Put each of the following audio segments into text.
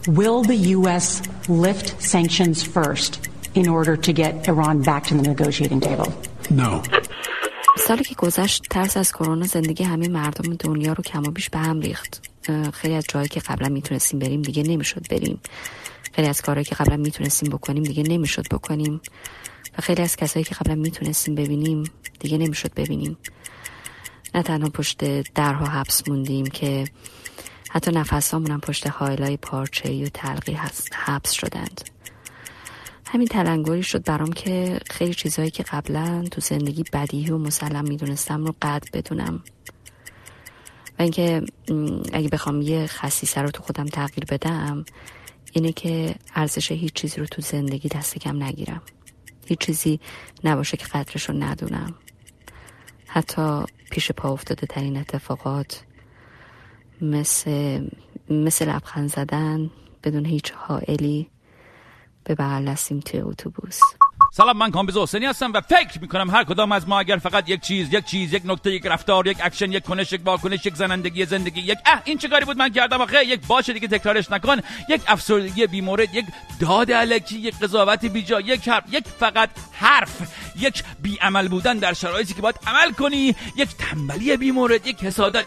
Will the U.S. lift sanctions first in order to get Iran back to the negotiating table? No. سالی که گذشت ترس از کرونا زندگی همه مردم دنیا رو کم و بیش به هم ریخت. خیلی از جایی که قبلا میتونستیم بریم دیگه نمیشد بریم. خیلی از کارهایی که قبلا میتونستیم بکنیم دیگه نمیشد بکنیم. و خیلی از کسایی که قبلا میتونستیم ببینیم دیگه نمیشد ببینیم. نه تنها پشت درها حبس موندیم که حتی نفسامون هم پشت حائلای پارچه‌ای و تلقی حبس شدند. همین تلنگری شد برام که خیلی چیزایی که قبلا تو زندگی بدیهی و مسلم میدونستم رو قطع بدونم. و اینکه اگه بخوام یه خصیصه رو تو خودم تغییر بدم اینه که ارزش هیچ چیزی رو تو زندگی دست کم نگیرم. هیچ چیزی نباشه که قدرش رو ندونم. حتی پیش پا افتاده ترین اتفاقات مثل لبخند زدن بدون هیچ حائلی به بغل دستیم توی اتوبوس. سلام، من کامبیز حسینی هستم و فکر میکنم هر کدام از ما اگر فقط یک چیز، یک نکته، یک رفتار، یک اکشن، یک کنش، یک واکنش، یک زنندگی زندگی، یک این چه کاری بود من کردم آخه، یک باشه دیگه تکرارش نکن، یک افسردگی بیمورد، یک داد الکی، یک قضاوت بیجا، یک فقط حرف، یک بیعمل بودن در شرایطی که باید عمل کنی، یک تنبلی بیمورد، یک حسادت،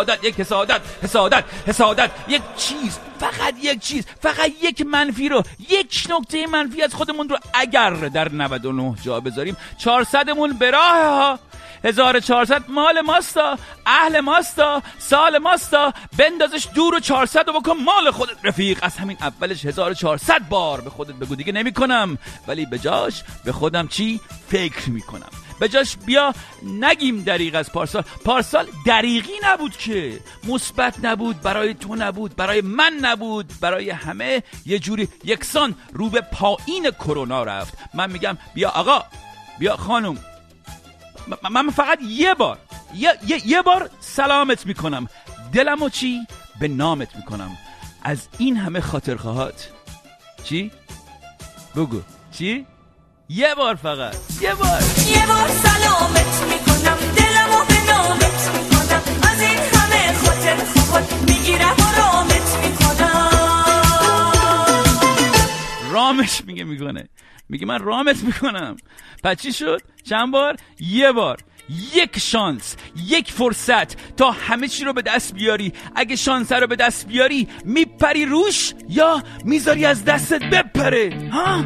یک چیز، فقط یک چیز، فقط یک منفی رو، یک نکته منفی از خودمون رو اگر در 99 جا بذاریم 400مون به راه ها. 1400 مال ماستا، اهل ماستا، سال ماستا، بندازش دور و 400 رو بکن مال خودت. رفیق از همین اولش 1400 بار به خودت بگو دیگه نمی کنم، ولی به جاش به خودم چی فکر می کنم. به جاش بیا نگیم دریغ از پارسال دریغی نبود که، مثبت نبود، برای تو نبود، برای من نبود، برای همه یه جوری یکسان رو به پایین کرونا رفت. من میگم بیا آقا، بیا خانم، من فقط یه بار سلامت میکنم، دلمو چی به نامت میکنم. از این همه خاطرخواهات چی؟ بگو چی؟ یه بار فقط یه بار سلامت میکنم، دلمو به نامت میکنم، از این همه خاطرخواهات میگیرم و رامت میکنم. رامش میکنه من رامت میکنم. پس چی شد؟ چند بار؟ یه بار، یک شانس، یک فرصت تا همه چی رو به دست بیاری. اگه شانس رو به دست بیاری میپری روش یا میذاری از دستت بپره؟ ها؟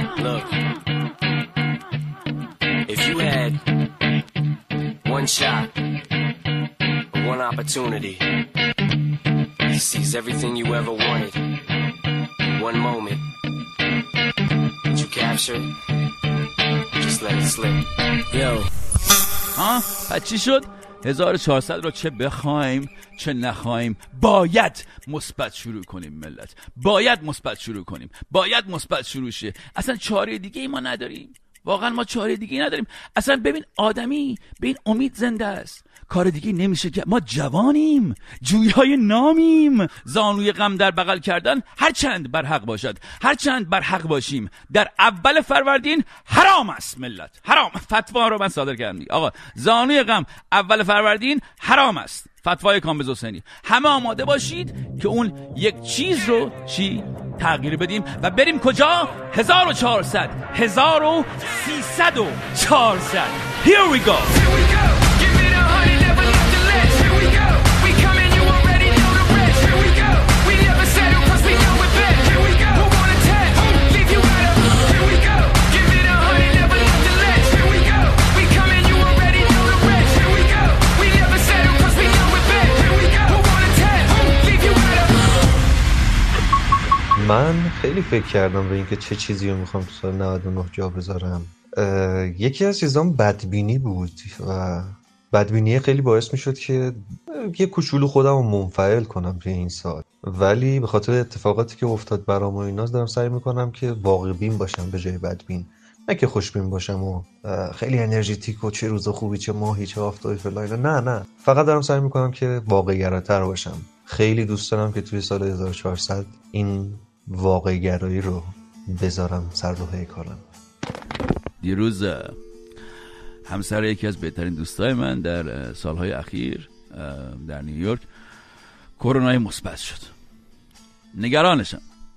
If you had one shot, one opportunity to seize everything you ever wanted, one moment, did you capture it? Just let it slip. Yo. پس چی شد؟ 1400 رو چه بخوایم چه نخوایم باید مثبت شروع کنیم. ملت باید مثبت شروع کنیم، باید مثبت شروع شه. اصلا چاره دیگه ای ما نداریم، واقعا ما چاره دیگه نداریم. اصلا ببین آدمی به این امید زنده است، کار دیگه نمیشه که ما جوانیم، جویای نامیم. زانوی غم در بغل کردن هر چند بر حق باشد، هر چند بر حق باشیم در اول فروردین حرام است. ملت حرام، فتوا رو من صادر کردم آقا، زانوی غم اول فروردین حرام است. فتوای کامبیز حسینی. همه آماده باشید که اون یک چیز رو چی تغییر بدیم و بریم کجا؟ 1400 1300 و 400. Here we go. من خیلی فکر کردم به اینکه چه چیزی رو میخوام تو سال 99 جا بذارم. یکی از چیزام بدبینی بود و بدبینی خیلی باعث میشد که یه کوچولو خودم رو منفعل کنم توی این سال، ولی به خاطر اتفاقاتی که افتاد برام و اینا دارم سعی میکنم که واقع بین باشم به جای بدبین، نه که خوشبین باشم و خیلی انرژیتیک و چه روز خوبی چه ماهی چه آفتابی فلان. نه فقط دارم سعی میکنم که واقع گراتر باشم. خیلی دوست دارم که توی سال 1400 این واقع گرایی رو بذارم سر رو پیکارم. دیروز همسر یکی از بهترین دوستای من در سالهای اخیر در نیویورک کرونا مثبت شد. نگرانشم.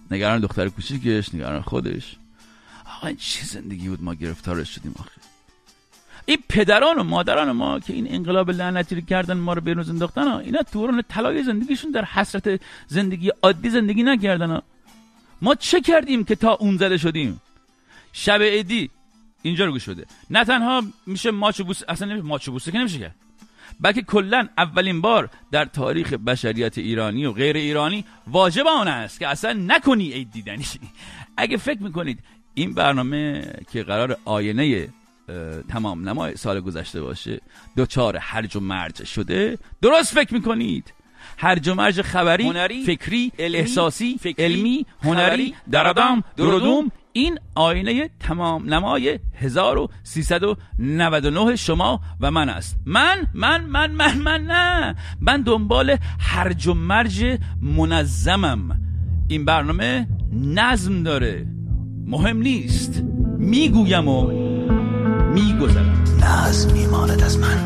نگران دختر کوچیکش، نگران خودش. آقا این چه زندگی بود ما گرفتارش شدیم آخه. این پدران و مادران ما که این انقلاب لعنتی رو کردن ما رو بیرون انداختن، اینا دوران طلایی زندگیشون در حسرت زندگی عادی زندگی نکردن. ما چه کردیم که تا اون زده شدیم؟ شب عیدی اینجا رو گوش شده. نه تنها میشه ماچ و بوسه، اصلا نمیشه ماچ و بوسه که نمیشه کرد، بلکه کلا اولین بار در تاریخ بشریت ایرانی و غیر ایرانی واجب آن است که اصلا نکنی عید دیدنی. اگه فکر میکنید این برنامه که قرار آینه تمام نمای سال گذشته باشه دوچار هرج و مرج شده، درست فکر میکنید. هرج و مرج خبری، هنری، فکری، احساسی، علمی، هنری، درادام، درودوم، این آینه تمام نمای 1399 شما و من است. من نه، من دنبال هرج و مرج منظمم. این برنامه نظم داره، مهم نیست، میگویم و میگذرم. نظم میماند از من،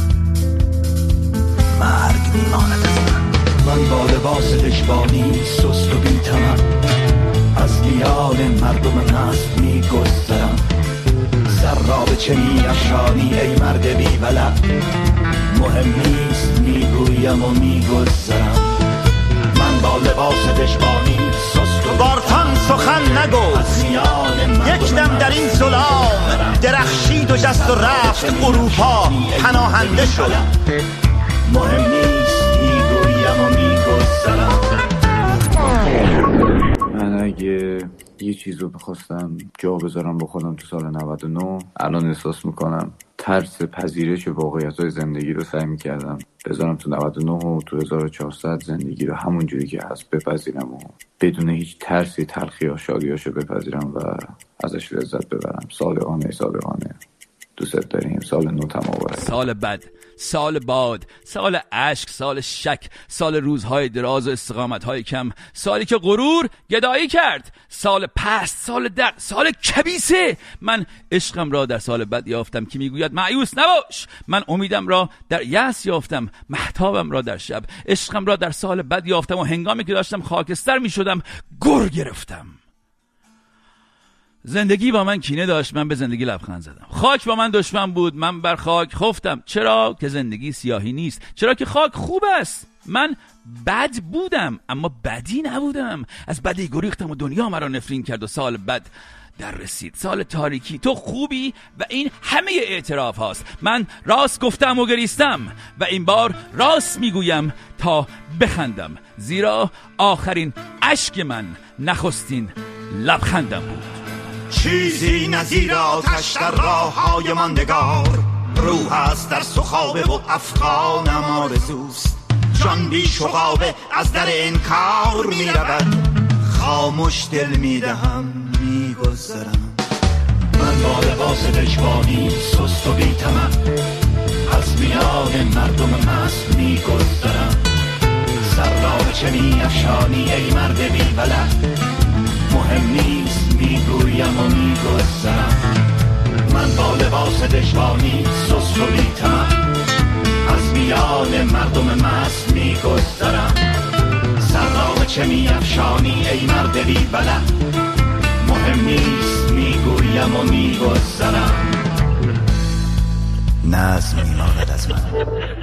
مرگ میماند از من. من با لباس دشبانی سست و بی‌تمام از میان مردم مست میگذرم. سر را به چه می‌افشانی ای مرد بی بلد؟ مهم نیست، میگویم و میگذرم. من با لباس دشبانی سست و بارتان سخن نگو. یک دم در این ظلام درخشید و جست و رفت اروپا پناهنده شد. مهم نیست، میگویم و میگذرم. من اگه یه چیز رو بخواستم جا بذارم با خودم تو سال 99، الان احساس میکنم ترس پذیرش واقعیت‌های زندگی رو سعی میکردم بذارم تو 99 و تو 1400 زندگی رو همون جوری که هست بپذیرم و بدون هیچ ترسی تلخی یا شادیاشو بپذیرم و ازش لذت ببرم. صادقانه دوست داریم. سال نو تمام. سال بد، سال باد، سال عشق، سال شک، سال روزهای دراز و استقامتهای کم، سالی که غرور گدایی کرد، سال پست، سال درد، سال کبیسه. من عشقم را در سال بد یافتم که میگوید مایوس نباش. من امیدم را در یأس یافتم، مهتابم را در شب. عشقم را در سال بد یافتم و هنگامی که داشتم خاکستر میشدم گر گرفتم. زندگی با من کینه داشت، من به زندگی لبخند زدم. خاک با من دشمن بود، من بر خاک خفتم. چرا که زندگی سیاهی نیست، چرا که خاک خوب است. من بد بودم اما بدی نبودم. از بدی گریختم و دنیا مرا نفرین کرد و سال بد در رسید. سال تاریکی. تو خوبی و این همه اعتراف هاست. من راست گفتم و گریستم و این بار راست میگویم تا بخندم، زیرا آخرین اشک من نخستین لبخندم بود. چیزی نظیر آتش در راه های ماندگار، روح است در سخابه و افغانم آرزوست. جان بی شغابه از در انکار می رود، خاموش دل می دهم میگذرم. من با لباس دشواری سست و بی طمع از میان مردم مست میگذرم. سر را به چه می افشانی ای مرد بی بلد؟ مهم نیست، میگویم و میگذرم. من با لباس دشواری سست و بی طمع از میان مردم مست میگذرم. سر را به چه می افشانی ای مرد بی بلد؟ مهم نیست، میگویم و میگذرم. نظم میماند از من.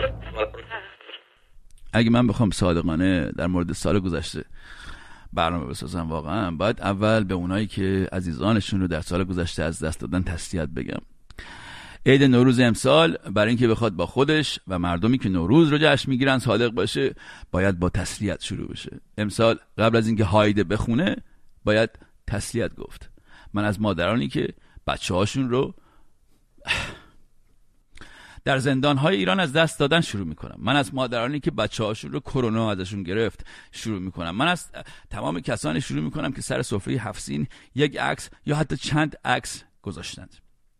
اگه من بخوام صادقانه در مورد سال گذشته برنامه بسازم، واقعا باید اول به اونایی که عزیزانشون رو در سال گذشته از دست دادن تسلیت بگم. عید نوروز امسال برای اینکه بخواد با خودش و مردمی که نوروز رو جشن میگیرن صادق باشه، باید با تسلیت شروع بشه. امسال قبل از اینکه هایده بخونه باید تسلیت گفت. من از مادرانی که بچه‌هاشون رو در زندان‌های ایران از دست دادن شروع می‌کنم. من از مادرانی که بچه‌هاشون رو کرونا ازشون گرفت شروع می‌کنم. من از تمام کسانی شروع می‌کنم که سر سفره 7 سین یک عکس یا حتی چند عکس گذاشتند.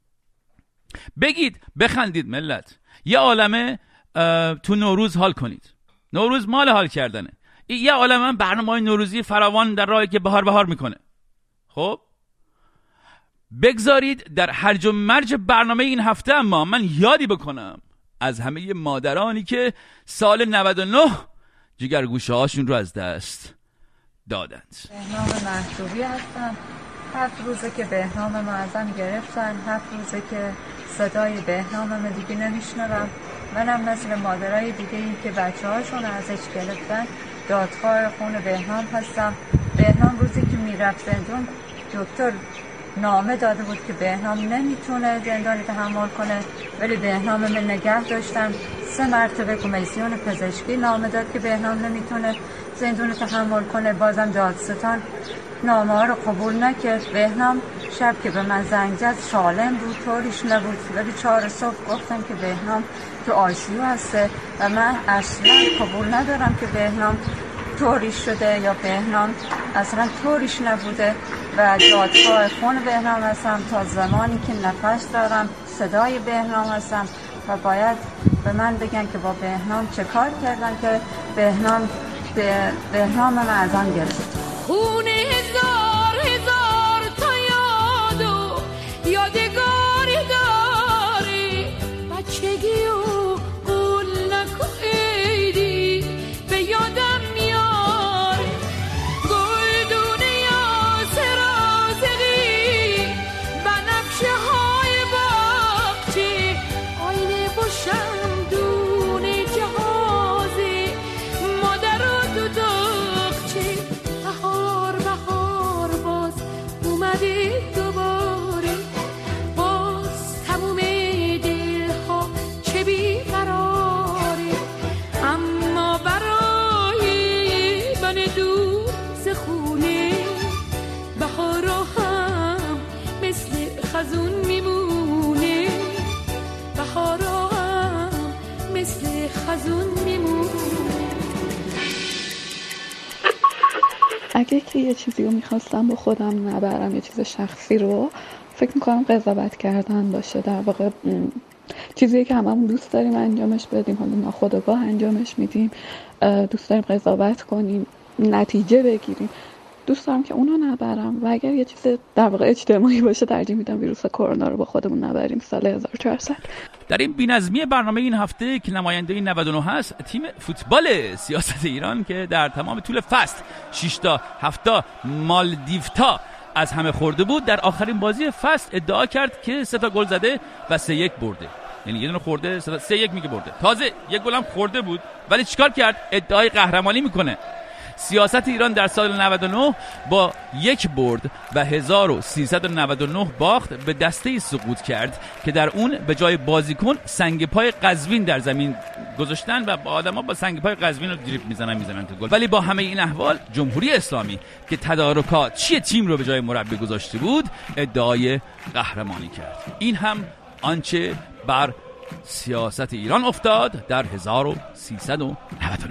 بگید، بخندید ملت. یه عالمه تو نوروز حال کنید. نوروز مال حال کردنه. یه عالمه برنامه‌های نوروزی فراوان در راهی که بهار میکنه. خب بگذارید در هرج و مرج برنامه این هفته اما من یادی بکنم از همه مادرانی که سال 99 جگرگوشه هاشون رو از دست دادند. بهنام محجوبی هستم. 7 روزه که بهنام ما ازم گرفتن، 7 روزه که صدای بهنامم دیگه نمیشنوم. منم مثل مادرای دیگه ای که بچه هاشون ازش گرفتن دادخواه خون بهنام هستم. بهنام روزی که میرفت زندان دکتر نامه داده بود که بهنام نمیتونه زندانی تحمل کنه، ولی بهنام من نگه داشتم. 3 مرتبه کمیسیون پزشکی نامه داد که بهنام نمیتونه زندان تحمل کنه، بازم دادستان نامه ها رو قبول نکرد. بهنام شب که به من زنگ زد سالم بود، طوریش نبود، ولی 4 صبح گفتم که بهنام تو آیسیو هسته و من اصلا قبول ندارم که بهنام طوریش شده یا بهنام اصلا طوریش نبوده و دادخواه خون بهنام هستم تا زمانی که نفس دارم، صدای بهنام هستم و باید به من بگن که با بهنام چه کار کردن که بهنام من از آن گرفت. خونه هزار تا یاد و یادگاری داری، بچگی و قلنک و عیدی به یادم میاری، گلدونه یاسر آزقی بنفشه های باغچه، آینه با شمدون جهازی مادر و دوداغچه. بهار باز اومده دوباره، باز تموم دلها چه بیقراره، اما برای من دور ز خونه بهارا هم مثل خزون میمونه، بهارا هم مثل خزون میمونه. اگه که یه چیزی رو میخواستم با خودم نبرم، یه چیز شخصی رو، فکر میکنم قضاوت کردن باشه. در واقع چیزی که هممون دوست داریم انجامش بدیم، حالا ناخودآگاه انجامش میدیم، دوست داریم قضاوت کنیم، نتیجه بگیریم. دوست دارم که اونو نبرم و اگر یه چیز در واقع اجتماعی باشه ترجیح میدم ویروس کرونا رو با خودمون نبریم سال 1400. در این بی‌نظمی برنامه این هفته که نماینده 99 هست، تیم فوتبال سیاست ایران که در تمام طول فصل 6 تا 7 تا مالدیوتا از همه خورده بود، در آخرین بازی فصل ادعا کرد که 3 تا گل زده و 3-1 برده. یعنی یه دونه خورده 3-1 میگه برده. تازه یک گل هم خورده بود، ولی چیکار کرد؟ ادعای قهرمانی میکنه. سیاست ایران در سال 99 با 1 برد و 1399 باخت به دسته‌ای سقوط کرد که در اون به جای بازیکن سنگ پای قزوین در زمین گذاشتن و آدم‌ها با سنگ پای قزوین رو دریبل میزنن تو گل. ولی با همه این احوال جمهوری اسلامی که تدارکات تیم رو به جای مربی گذاشته بود ادعای قهرمانی کرد. این هم آنچه بر سیاست ایران افتاد در 1399.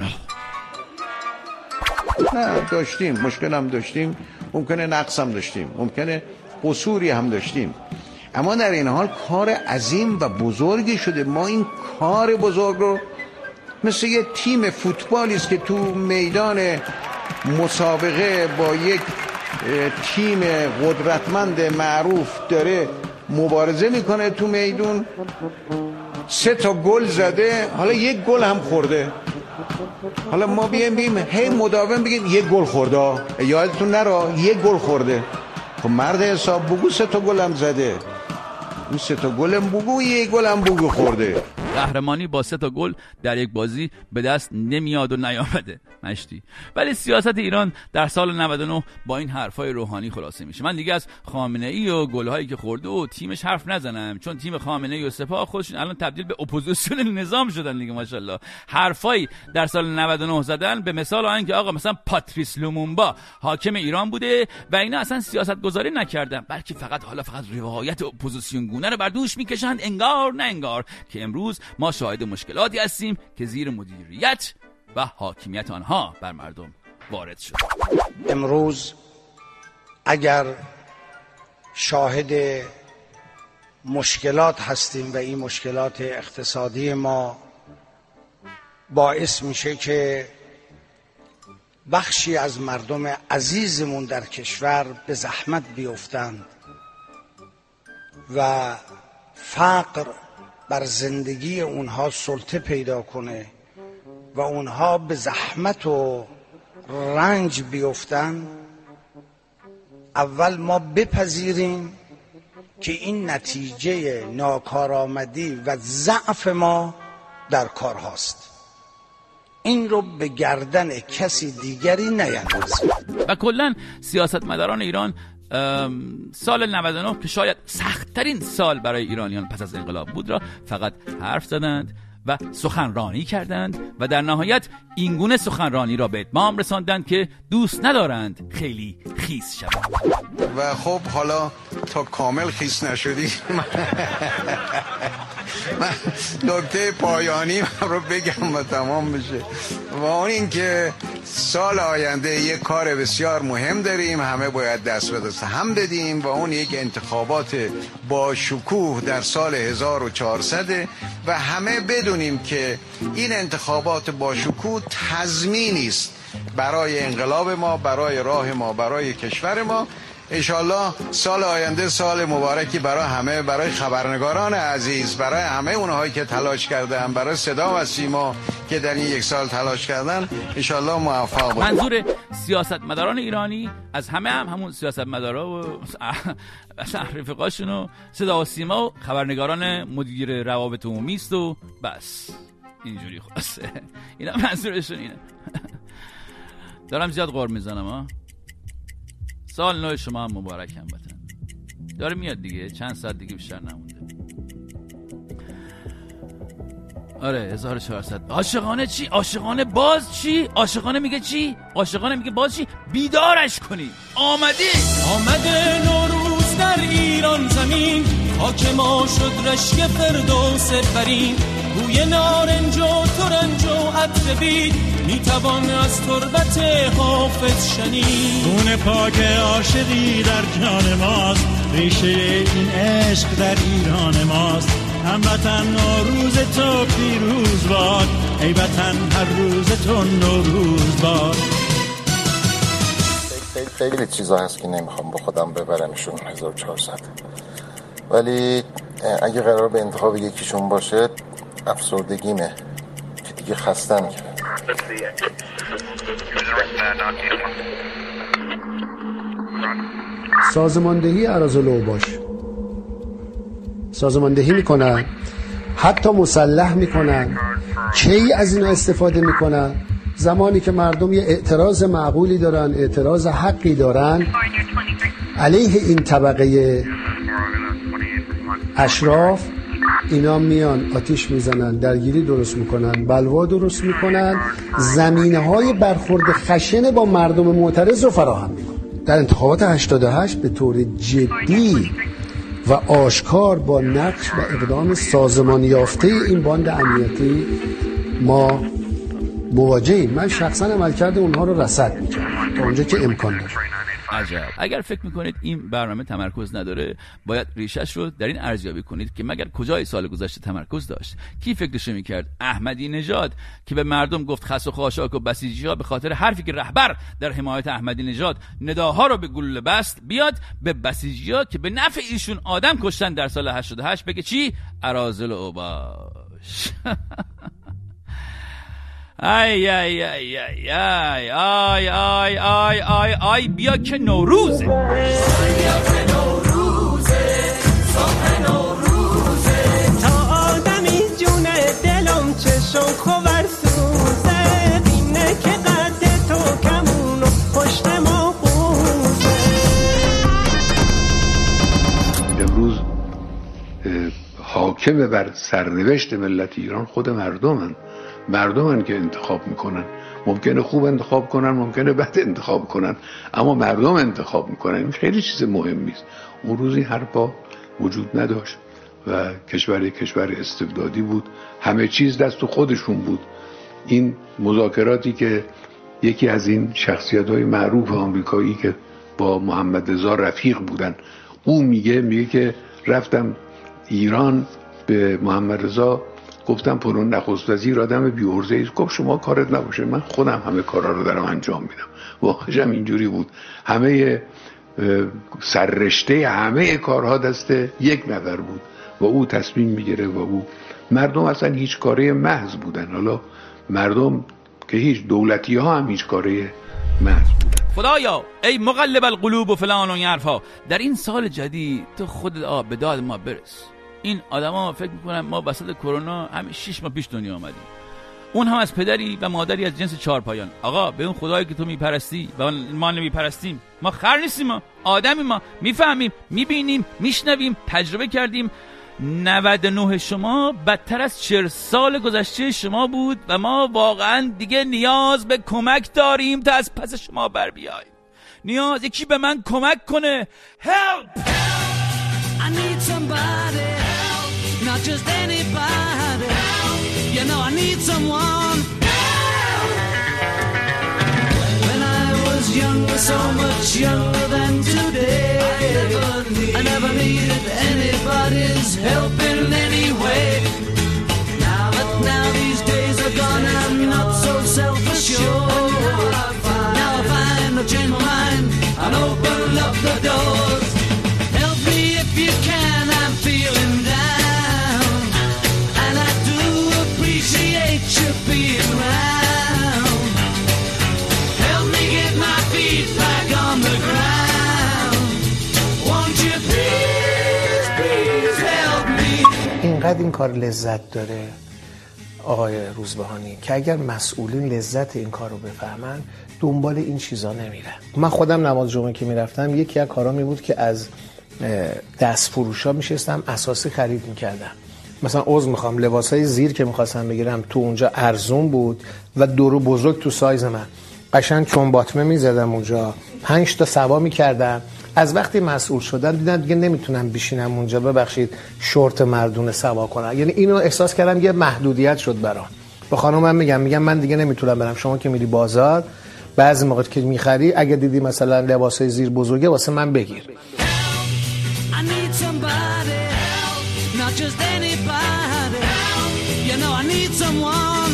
نه داشتیم، مشکل هم داشتیم، ممکنه نقص هم داشتیم، ممکنه قصوری هم داشتیم، اما در این حال کار عظیم و بزرگی شده. ما این کار بزرگ رو مثل یه تیم فوتبالی است که تو میدان مسابقه با یک تیم قدرتمند معروف داره مبارزه میکنه تو میدون، 3 تا گل زده، حالا 1 گل هم خورده. حالا ما بیم هی مداوم بگیم 1 گل خورده، یادتون نره 1 گل خورده. خب مرد حساب بگو 3 تا گل هم زده، این 3 تا گل هم بگو 1 گل هم بگو خورده. قهرمانی با 3 تا گل در یک بازی به دست نمیاد و نیامده مشتی. ولی سیاست ایران در سال 99 با این حرفای روحانی خلاصه میشه. من دیگه از خامنه ای و گل‌هایی که خورده و تیمش حرف نزنم، چون تیم خامنه ای و سپاه خودشون الان تبدیل به اپوزیسیون نظام شدن دیگه ماشاءالله. حرفایی در سال 99 زدن به مثال اینکه آقا مثلا پاتریس لومومبا حاکم ایران بوده و اینا اصلا سیاست گذاری نکردن، بلکه فقط روایت اپوزیسیون گونه رو بر دوش میکشند، انگار نه انگار که امروز ما شاهد مشکلاتی هستیم که زیر مدیریت و حاکمیت آنها بر مردم وارد شد. امروز اگر شاهد مشکلات هستیم و این مشکلات اقتصادی ما باعث میشه که بخشی از مردم عزیزمون در کشور به زحمت بیفتند و فقر بر زندگی اونها سلطه پیدا کنه و اونها به زحمت و رنج بیفتن، اول ما بپذیریم که این نتیجه ناکارآمدی و ضعف ما در کار هاست. این رو به گردن کسی دیگری نیندازیم. و کلا سیاستمداران ایران سال 99 که شاید سخت‌ترین سال برای ایرانیان پس از انقلاب بود را فقط حرف زدند و سخنرانی کردند و در نهایت اینگونه سخنرانی را به اتمام رساندند که دوست ندارند خیلی خیس شوند. و خب حالا تا کامل خیس نشدی من نکته پایانی رو بگم و تمام بشه، و اون این که سال آینده یک کار بسیار مهم داریم، همه باید دست به دست هم بدیم و اون یک انتخابات با شکوه در سال 1400 و همه بدونیم که این انتخابات با شکوه تضمینی است برای انقلاب ما، برای راه ما، برای کشور ما. انشالله سال آینده سال مبارکی برای همه، برای خبرنگاران عزیز، برای همه اونهایی که تلاش کردن، برای صدا و سیما که در این یک سال تلاش کردن، انشالله موفق باشیم. منظور سیاستمداران ایرانی از همه همون سیاستمدارا و رفقاشون و صدا و سیما و خبرنگاران مدیر روابط عمومی است و بس اینجوری خلاصه. اینا منظورشون اینه. دارم زیاد غر میزنم ها. سال نو شما هم مبارک هموطن. داره میاد دیگه، چند ساعت دیگه بیشتر نمونده. آره 1400. عاشقانه چی؟ عاشقانه باز چی؟ عاشقانه میگه چی؟ عاشقانه میگه باز چی؟ بیدارش کنی. آمده نوروز در ایران زمین، خاک ما شد رشک فردوس برین، بوی نارنج و ترنج و عطر بید، میتوان از تربت حافظ شنید. خون پاک عاشقی در جان ماست، ریشه این عشق در ایران ماست. هموطن نوروز تو پیروز باد، ای وطن هر روز تو نوروز باد. خیلی چیزا هست که نمیخوام با خودم ببرمشون 1400، ولی اگه قرار به انتخاب یکیشون باشه افسردگیمه که دیگه خستم کرد. سازماندهی اراذل اوباش سازماندهی میکنن، حتی مسلح میکنن. کی از اینا استفاده میکنن؟ زمانی که مردم یه اعتراض معقولی دارن، اعتراض حقی دارن علیه این طبقه اشراف، اینا میان آتیش میزنن، درگیری درست میکنن، بلوا درست میکنن، زمینه‌های برخورد خشن با مردم معترض رو فراهم میکنن. در انتخابات 88 به طور جدی و آشکار با نقش و اقدام سازمان یافته این باند امنیتی ما مواجهیم. من شخصا عملکرد اونها رو رصد میکنم تا اونجا که امکان داره. عجب. اگر فکر میکنید این برنامه تمرکز نداره، باید ریشش رو در این ارزیابی کنید که مگر کجای سال گذشته تمرکز داشت؟ کی فکرشو میکرد احمدی نژاد که به مردم گفت خس و خاشاک و بسیجی‌ها به خاطر حرفی که رهبر در حمایت احمدی نژاد نداها رو به گلوله بست، بیاد به بسیجی‌ها که به نفع ایشون آدم کشتن در سال 88 بگه چی؟ اراذل اوباش. آی آی آی آی آی آی آی آی آی آی بیا که نوروزه، بیا که نوروزه، صبح نوروزه، تا آدمی جونه دلم چشم خور سوزه، بینه که قد تو کمون و پشت ما خوزه. امروز حاکم بر سرنوشت ملت ایران خود مردمن که انتخاب میکنن. ممکنه خوب انتخاب کنن، ممکنه بد انتخاب کنن، اما مردم انتخاب میکنن. این خیلی چیز مهمی است. اون روز این حرفا وجود نداشت و کشور استبدادی بود، همه چیز دست خودشون بود. این مذاکراتی که یکی از این شخصیت‌های معروف آمریکایی که با محمد رضا رفیق بودن، او میگه که رفتم ایران به محمد رضا گفتم پرون نخست وزیر آدم بی‌عرضه‌ای است. گفت شما کارت نباشه، من خودم همه کارا رو دارم انجام میدم. واقعا هم اینجوری بود. همه سررشته همه کارها دست یک نفر بود و او تصمیم میگیره و او مردم اصلا هیچ کاره محض بودن. حالا مردم که هیچ، دولتی ها هم هیچ کاره محض بودن. خدایا ای مقلب القلوب و فلان و این حرفا، در این سال جدید تو خودت به داد ما برس. این آدما فکر میکنن ما وسط کرونا همین 6 ماه پیش دنیا آمدیم، اون هم از پدری و مادری از جنس چهارپایان. آقا به اون خدایی که تو میپرستی و ما نمیپرستیم، ما خر نیستیم، ما آدمی، ما میفهمیم، میبینیم، میشنویم، تجربه کردیم. 99 شما بدتر از 40 سال گذشته شما بود و ما واقعا دیگه نیاز به کمک داریم تا از پس شما بر بیاییم. نیاز یکی به من کمک کنه. Help! I need somebody help, not just anybody help. You know I need someone help. When I was younger, so much younger than today, I never needed anybody's help in any way. Now these days are gone and I'm not so self-assured. Now I find I've changed my mind and open up the doors. Help me if you can, I'm feeling down, and I do appreciate you being around. Help me get my feet back on the ground. Won't you please, please help me. اینقدر این کار لذت داره آقای روزبهانی که اگر مسئولین لذت این کار رو بفهمن دنبال این چیزا نمیرن. من خودم نماز جمعه که میرفتم یکی از کارا می بود که از دست فروشا میشستم اساسی خرید میکردم. مثلا عضو میخوام لباسای زیر که میخواستم بگیرم تو اونجا ارزون بود و دورو بزرگ تو سایز من، قشنگ چون باطمه میزدم اونجا 5 تا سوا میکردم. از وقتی مسئول شدن دیدن دیگه نمیتونم بشینم اونجا ببخشید شورت مردونه سوا کنم. یعنی اینو احساس کردم یه محدودیت شد برام. به خانومم میگم من دیگه نمیتونم برم. شما که میری بازار بعضی موقع که میخری اگه دیدی مثلا لباسای زیر بزرگه واسه من بگیر. I need somebody help, not just anybody help. You know I need someone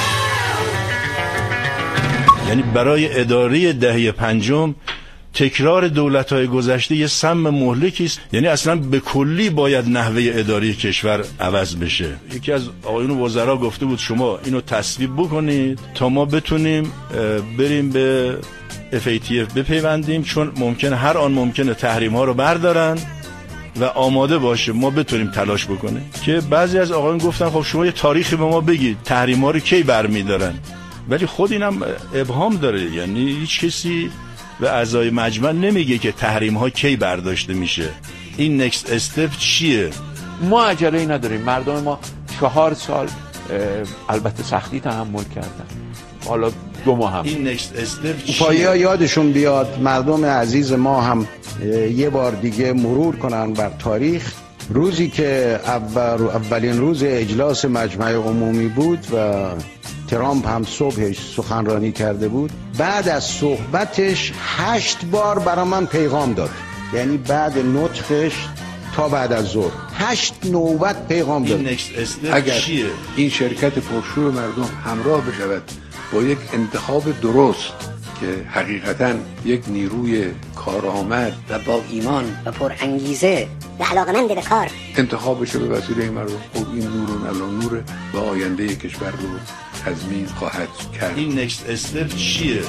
help. یعنی برای اداره دهه پنجم تکرار دولت‌های گذشته یه سم مهلکی است. یعنی اصلا به کلی باید نحوه اداری کشور عوض بشه. یکی از آقایون وزرا گفته بود شما اینو تصویب بکنید تا ما بتونیم بریم به FATF بپیوندیم، چون ممکنه هر آن ممکنه تحریم‌ها رو بردارن و آماده باشه ما بتونیم تلاش بکنیم. که بعضی از آقایون گفتن خب شما یه تاریخی به ما بگید تحریم‌ها رو کی برمی‌دارن، ولی خود اینم ابهام داره. یعنی هیچ کسی به اعضای مجمع نمیگه که تحریم ها کی برداشته میشه. این نکست استپ چیه؟ ما عجله‌ای نداریم. مردم ما 4 سال البته سختی تحمل کردن، حالا 2 ماه هم. این نکست استپ چیه؟ پایه‌ها یادشون بیاد مردم عزیز ما هم یه بار دیگه مرور کنن بر تاریخ. روزی که اولین روز اجلاس مجمع عمومی بود و ترامپ هم صبحش سخنرانی کرده بود، بعد از صحبتش 8 بار برای من پیغام داد. یعنی بعد نطقش تا بعد از ظهر 8 نوبت پیغام داد. اگر این شرکت پرشور مردم همراه بشود با یک انتخاب درست که حقیقتاً یک نیروی کارآمد و با ایمان و پر انگیزه و علاقمند به کار انتخاب بشه به وسیله مردم، خب این نور و آینده کشور رو تضمین خواهد کرد. این نکست استپ چیه؟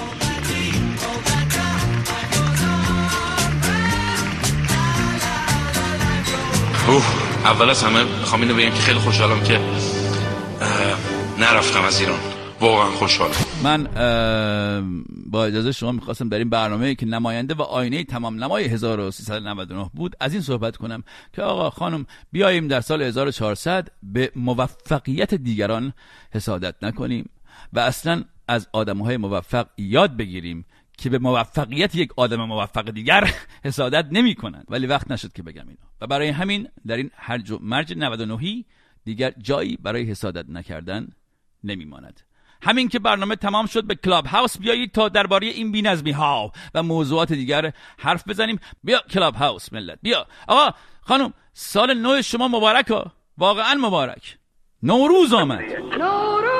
اول از همه میخوام اینو بگم که خیلی خوشحالم که نرفتم از ایران. واقعا خوشحالم. من با اجازه شما میخواستم در این برنامه که نماینده و آینه تمام نمای 1399 بود از این صحبت کنم که آقا خانم بیاییم در سال 1400 به موفقیت دیگران حسادت نکنیم و اصلا از آدمهای موفق یاد بگیریم که به موفقیت یک آدم موفق دیگر حسادت نمی کنند. ولی وقت نشد که بگم اینو و برای همین در این هرج و مرج 99 دیگر جایی برای حسادت نکردن نمیماند. همین که برنامه تمام شد به کلاب هاوس بیایید تا درباره این بی‌نظمی ها و موضوعات دیگر حرف بزنیم. بیا کلاب هاوس ملت، بیا. آقا خانم سال نو شما مبارک ها، واقعا مبارک. نوروز آمد.